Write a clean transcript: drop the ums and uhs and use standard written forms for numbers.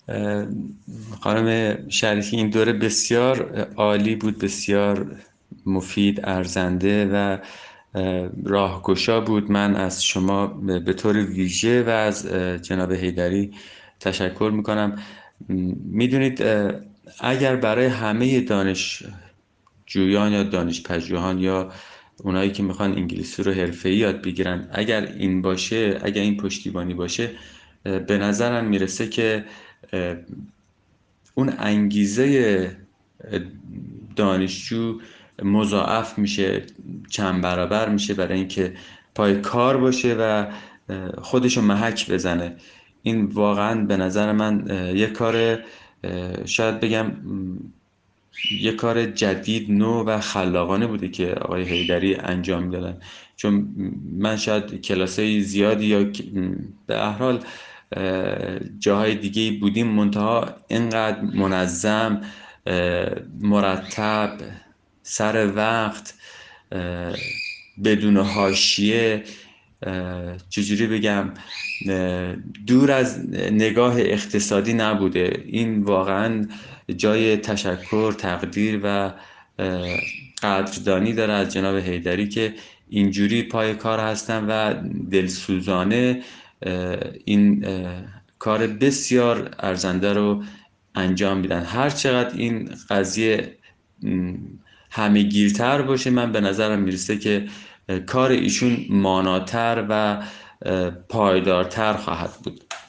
اه، خانم شریفی، این دوره بسیار عالی بود، بسیار مفید، ارزنده و راهگشا بود. من از شما به طور ویژه و از جناب حیدری تشکر میکنم. میدونید، اگر برای همه دانشجویان یا دانشپژوهان یا اونایی که میخوان انگلیسی رو حرفه‌ای یاد بگیرن، اگر این باشه، اگر این پشتیبانی باشه، به نظرم میرسه که اون انگیزه دانشجو مضاعف میشه، چند برابر میشه، برای اینکه پای کار باشه و خودشو محک بزنه. این واقعا به نظر من یک کار، شاید بگم یک کار جدید، نو و خلاقانه بوده که آقای حیدری انجام دادن. چون من شاید کلاسای زیادی یا به هر حال جاهای دیگه بودیم، منتها اینقدر منظم، مرتب، سر وقت، بدون حاشیه، چجوری بگم، دور از نگاه اقتصادی نبوده. این واقعا جای تشکر، تقدیر و قدردانی داره از جناب حیدری که اینجوری پای کار هستن و دلسوزانه این کار بسیار ارزنده رو انجام میدن. هر چقدر این قضیه همه گیرتر باشه، من به نظرم میرسه که کار ایشون ماناتر و پایدارتر خواهد بود.